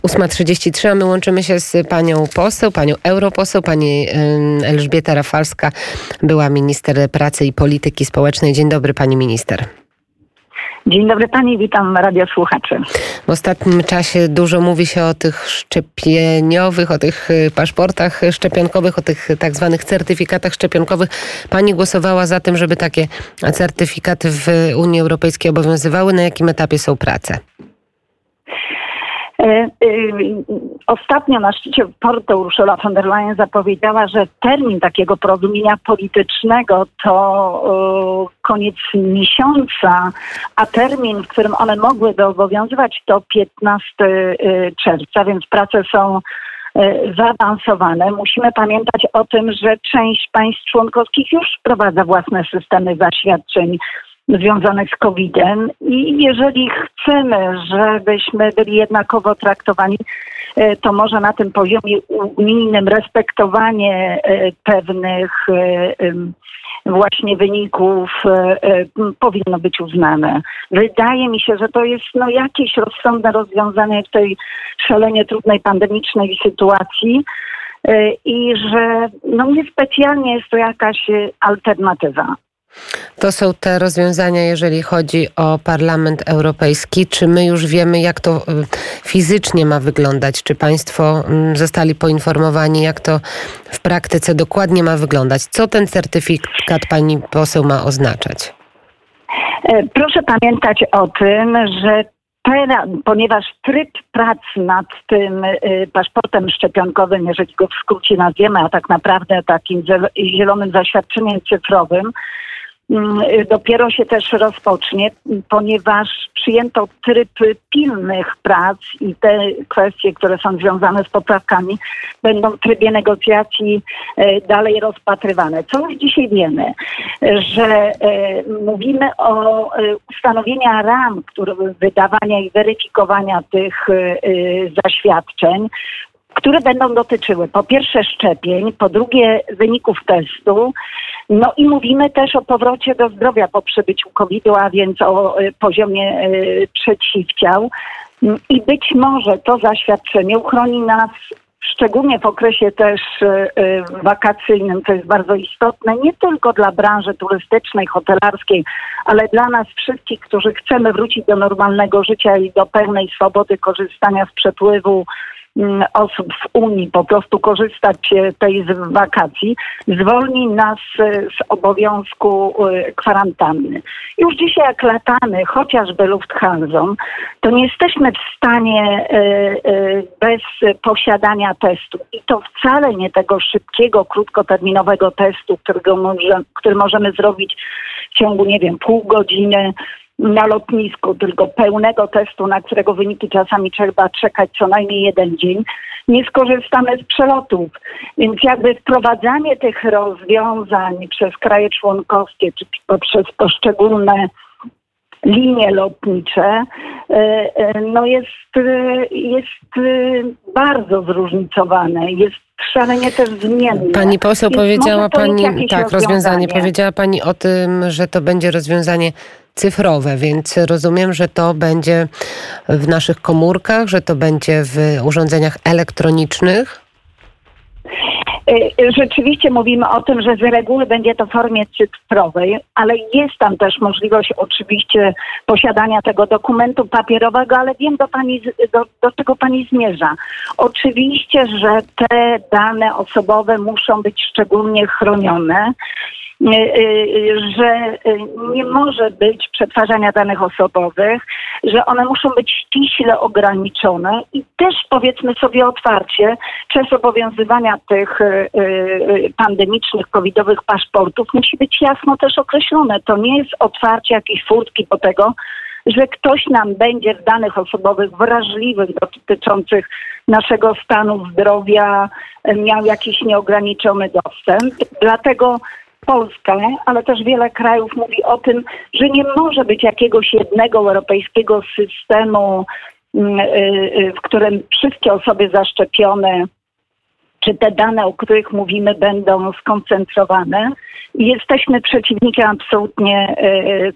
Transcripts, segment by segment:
8:33, a my łączymy się z panią poseł, panią europoseł, pani Elżbieta Rafalska, była minister pracy i polityki społecznej. Dzień dobry, pani minister. Dzień dobry pani, witam radiosłuchaczy. W ostatnim czasie dużo mówi się o tych szczepieniowych, o tych paszportach szczepionkowych, o tych tak zwanych certyfikatach szczepionkowych. Pani głosowała za tym, żeby takie certyfikaty w Unii Europejskiej obowiązywały. Na jakim etapie są prace? Ostatnio na szczycie w Porto Ursula von der Leyen zapowiedziała, że termin takiego porozumienia politycznego to koniec miesiąca, a termin, w którym one mogłyby obowiązywać, to 15 czerwca, więc prace są zaawansowane. Musimy pamiętać o tym, że część państw członkowskich już wprowadza własne systemy zaświadczeń związanych z COVID-em i jeżeli chcemy, żebyśmy byli jednakowo traktowani, to może na tym poziomie unijnym respektowanie pewnych właśnie wyników powinno być uznane. Wydaje mi się, że to jest jakieś rozsądne rozwiązanie w tej szalenie trudnej pandemicznej sytuacji i że niespecjalnie jest to jakaś alternatywa. To są te rozwiązania, jeżeli chodzi o Parlament Europejski. Czy my już wiemy, jak to fizycznie ma wyglądać? Czy państwo zostali poinformowani, jak to w praktyce dokładnie ma wyglądać? Co ten certyfikat, pani poseł, ma oznaczać? Proszę pamiętać o tym, że teraz, ponieważ tryb prac nad tym paszportem szczepionkowym, jeżeli go w skrócie nazwiemy, a tak naprawdę takim zielonym zaświadczeniem cyfrowym, dopiero się też rozpocznie, ponieważ przyjęto tryb pilnych prac i te kwestie, które są związane z poprawkami, będą w trybie negocjacji dalej rozpatrywane. Co już dzisiaj wiemy, że mówimy o ustanowieniu ram wydawania i weryfikowania tych zaświadczeń, które będą dotyczyły po pierwsze szczepień, po drugie wyników testu, i mówimy też o powrocie do zdrowia po przebyciu COVID-u, a więc o poziomie przeciwciał. I być może to zaświadczenie uchroni nas szczególnie w okresie też wakacyjnym, to jest bardzo istotne, nie tylko dla branży turystycznej, hotelarskiej, ale dla nas wszystkich, którzy chcemy wrócić do normalnego życia i do pełnej swobody korzystania z przepływu osób w Unii, po prostu korzystać tej z wakacji, zwolni nas z obowiązku kwarantanny. Już dzisiaj jak latamy, chociażby Lufthansą, to nie jesteśmy w stanie bez posiadania testu. I to wcale nie tego szybkiego, krótkoterminowego testu, który możemy zrobić w ciągu, pół godziny, na lotnisku, tylko pełnego testu, na którego wyniki czasami trzeba czekać co najmniej 1 dzień, nie skorzystamy z przelotów. Więc wprowadzanie tych rozwiązań przez kraje członkowskie, czy poprzez poszczególne linie lotnicze, jest bardzo zróżnicowane, jest szalenie też zmienne. Pani poseł, powiedziała pani, rozwiązanie. Powiedziała pani o tym, że to będzie rozwiązanie cyfrowe, więc rozumiem, że to będzie w naszych komórkach, że to będzie w urządzeniach elektronicznych? Rzeczywiście mówimy o tym, że z reguły będzie to w formie cyfrowej, ale jest tam też możliwość oczywiście posiadania tego dokumentu papierowego, ale wiem do czego pani zmierza. Oczywiście, że te dane osobowe muszą być szczególnie chronione, że nie może być przetwarzania danych osobowych, że one muszą być ściśle ograniczone i też powiedzmy sobie otwarcie, czas obowiązywania tych pandemicznych, covidowych paszportów musi być jasno też określone. To nie jest otwarcie jakiejś furtki po tego, że ktoś nam będzie w danych osobowych wrażliwych dotyczących naszego stanu zdrowia miał jakiś nieograniczony dostęp. Dlatego Polska, ale też wiele krajów mówi o tym, że nie może być jakiegoś jednego europejskiego systemu, w którym wszystkie osoby zaszczepione, czy te dane, o których mówimy, będą skoncentrowane. I jesteśmy przeciwnikiem absolutnie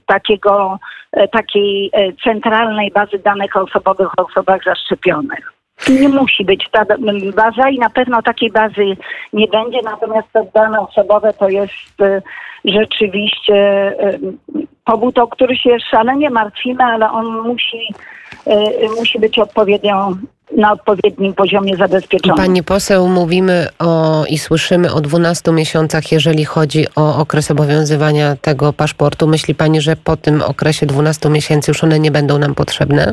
takiej centralnej bazy danych osobowych o osobach zaszczepionych. Nie musi być ta baza i na pewno takiej bazy nie będzie, natomiast te dane osobowe to jest rzeczywiście powód, o który się szalenie martwimy, ale on musi być na odpowiednim poziomie zabezpieczony. Pani poseł, mówimy i słyszymy o 12 miesiącach, jeżeli chodzi o okres obowiązywania tego paszportu. Myśli pani, że po tym okresie 12 miesięcy już one nie będą nam potrzebne?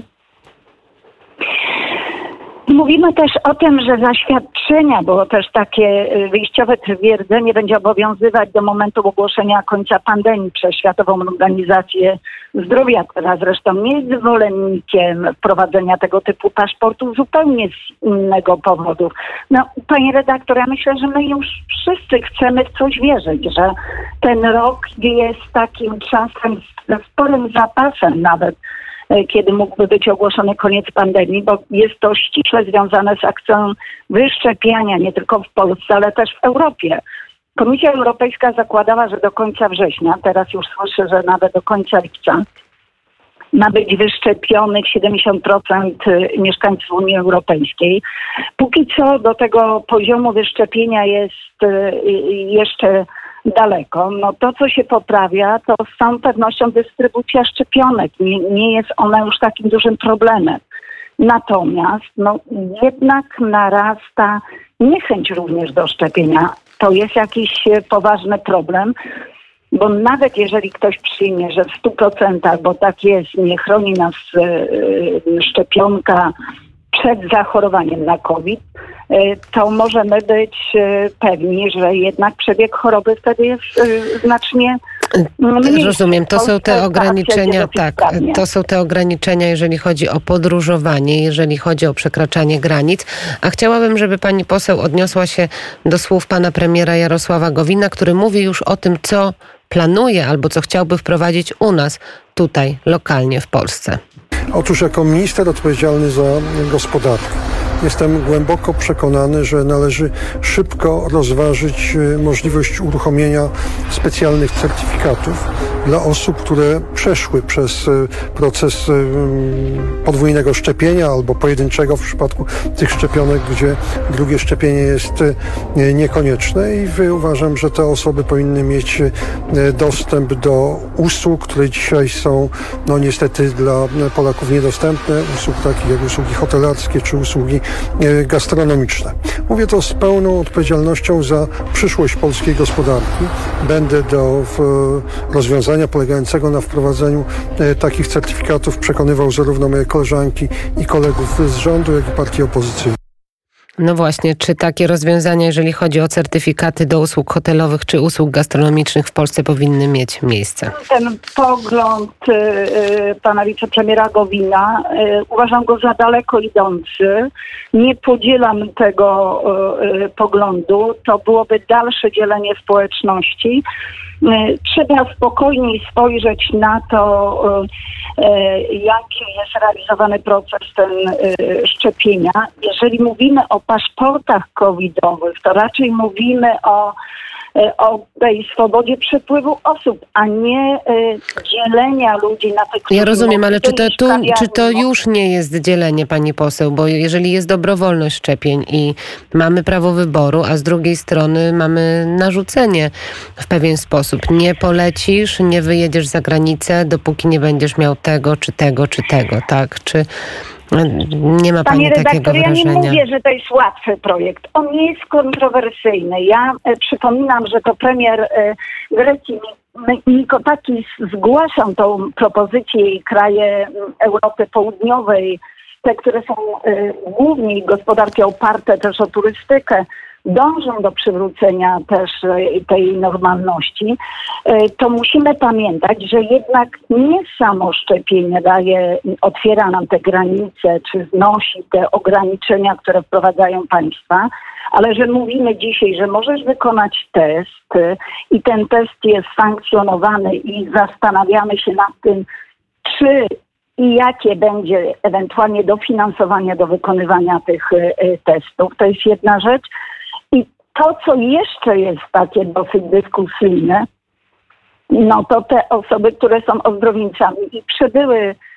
Mówimy też o tym, że zaświadczenia, było też takie wyjściowe twierdzenie, będzie obowiązywać do momentu ogłoszenia końca pandemii przez Światową Organizację Zdrowia, która zresztą nie jest zwolennikiem wprowadzenia tego typu paszportów zupełnie z innego powodu. No, pani redaktor, ja myślę, że my już wszyscy chcemy w coś wierzyć, że ten rok jest takim czasem ze sporym zapasem nawet, kiedy mógłby być ogłoszony koniec pandemii, bo jest to ściśle związane z akcją wyszczepiania nie tylko w Polsce, ale też w Europie. Komisja Europejska zakładała, że do końca września, teraz już słyszę, że nawet do końca lipca, ma być wyszczepionych 70% mieszkańców Unii Europejskiej. Póki co do tego poziomu wyszczepienia jest jeszcze daleko. No to, co się poprawia, to z całą pewnością dystrybucja szczepionek. Nie jest ona już takim dużym problemem. Natomiast jednak narasta niechęć również do szczepienia. To jest jakiś poważny problem, bo nawet jeżeli ktoś przyjmie, że w 100%, bo tak jest, nie chroni nas szczepionka przed zachorowaniem na COVID, to możemy być pewni, że jednak przebieg choroby wtedy jest znacznie mniejszy. Rozumiem, to są te ograniczenia, tak, to są te ograniczenia, jeżeli chodzi o podróżowanie, jeżeli chodzi o przekraczanie granic. A chciałabym, żeby pani poseł odniosła się do słów pana premiera Jarosława Gowina, który mówi już o tym, co planuje albo co chciałby wprowadzić u nas, tutaj, lokalnie w Polsce. Otóż jako minister odpowiedzialny za gospodarkę jestem głęboko przekonany, że należy szybko rozważyć możliwość uruchomienia specjalnych certyfikatów dla osób, które przeszły przez proces podwójnego szczepienia albo pojedynczego w przypadku tych szczepionek, gdzie drugie szczepienie jest niekonieczne i uważam, że te osoby powinny mieć dostęp do usług, które dzisiaj są niestety dla Polaków niedostępne, usług takich jak usługi hotelarskie czy usługi gastronomiczne. Mówię to z pełną odpowiedzialnością za przyszłość polskiej gospodarki. Będę do rozwiązania polegającego na wprowadzeniu takich certyfikatów przekonywał zarówno moje koleżanki i kolegów z rządu, jak i partii opozycyjnej. No właśnie, czy takie rozwiązania, jeżeli chodzi o certyfikaty do usług hotelowych czy usług gastronomicznych w Polsce powinny mieć miejsce? Ten pogląd pana wicepremiera Gowina uważam go za daleko idący. Nie podzielam tego poglądu. To byłoby dalsze dzielenie społeczności. Trzeba spokojniej spojrzeć na to, jaki jest realizowany proces szczepienia. Jeżeli mówimy o paszportach covidowych, to raczej mówimy o tej swobodzie przepływu osób, a nie dzielenia ludzi na te, którzy... Ja rozumiem, ale czy to już nie jest dzielenie, pani poseł? Bo jeżeli jest dobrowolność szczepień i mamy prawo wyboru, a z drugiej strony mamy narzucenie w pewien sposób. Nie polecisz, nie wyjedziesz za granicę, dopóki nie będziesz miał tego, czy tego, czy tego, tak? Czy nie ma pani takiego wrażenia? Ja nie mówię, że to jest łatwy projekt. On nie jest kontrowersyjny. Ja przypominam, że to premier Grecji Mitsotakis zgłaszał tą propozycję i kraje Europy Południowej, te, które są głównie gospodarki oparte też o turystykę, dążą do przywrócenia też tej normalności, to musimy pamiętać, że jednak nie samo szczepienie otwiera nam te granice, czy znosi te ograniczenia, które wprowadzają państwa, ale że mówimy dzisiaj, że możesz wykonać test i ten test jest sankcjonowany i zastanawiamy się nad tym, czy i jakie będzie ewentualnie dofinansowanie do wykonywania tych testów. To jest jedna rzecz. I to, co jeszcze jest takie dosyć dyskusyjne, to te osoby, które są ozdrowieńcami i przebyły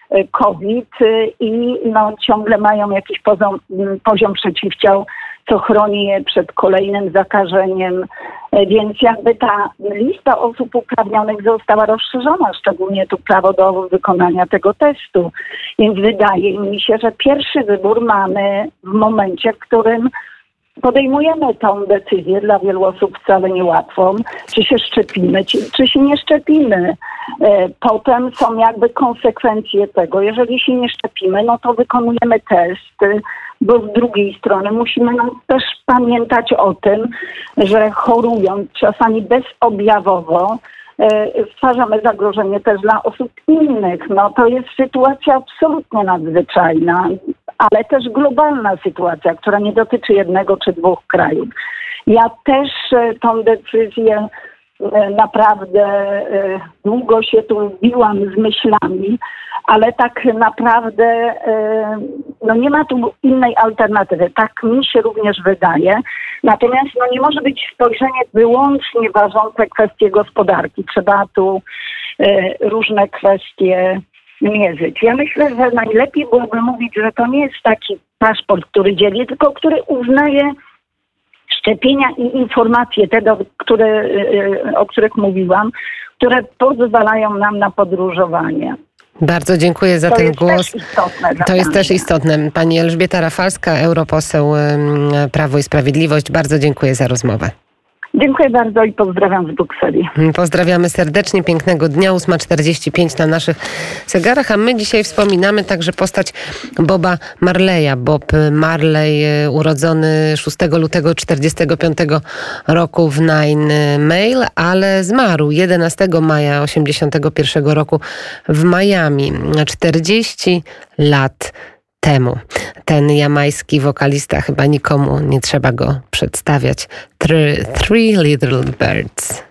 COVID i ciągle mają jakiś poziom przeciwciał, co chroni je przed kolejnym zakażeniem. Więc jakby ta lista osób uprawnionych została rozszerzona, szczególnie tu prawo do wykonania tego testu. Więc wydaje mi się, że pierwszy wybór mamy w momencie, w którym podejmujemy tą decyzję, dla wielu osób wcale niełatwą, czy się szczepimy, czy się nie szczepimy. Potem są jakby konsekwencje tego. Jeżeli się nie szczepimy, to wykonujemy test, bo z drugiej strony musimy też pamiętać o tym, że chorując czasami bezobjawowo, stwarzamy zagrożenie też dla osób innych. To jest sytuacja absolutnie nadzwyczajna, ale też globalna sytuacja, która nie dotyczy jednego czy dwóch krajów. Ja też tą decyzję naprawdę długo się tu biłam z myślami, ale tak naprawdę nie ma tu innej alternatywy. Tak mi się również wydaje. Natomiast nie może być spojrzenie wyłącznie ważące kwestie gospodarki. Trzeba tu różne kwestie mierzyć. Ja myślę, że najlepiej byłoby mówić, że to nie jest taki paszport, który dzieli, tylko który uznaje szczepienia i informacje, te, o których mówiłam, które pozwalają nam na podróżowanie. Bardzo dziękuję za ten głos. To jest też istotne. Pani Elżbieta Rafalska, europoseł Prawo i Sprawiedliwość. Bardzo dziękuję za rozmowę. Dziękuję bardzo i pozdrawiam z Brukseli. Pozdrawiamy serdecznie, pięknego dnia, 8:45 na naszych zegarach, a my dzisiaj wspominamy także postać Boba Marleya. Bob Marley, urodzony 6 lutego 1945 roku w Nine Mail, ale zmarł 11 maja 1981 roku w Miami, 40 lat temu. Ten jamański wokalista, chyba nikomu nie trzeba go przedstawiać. Three Little Birds.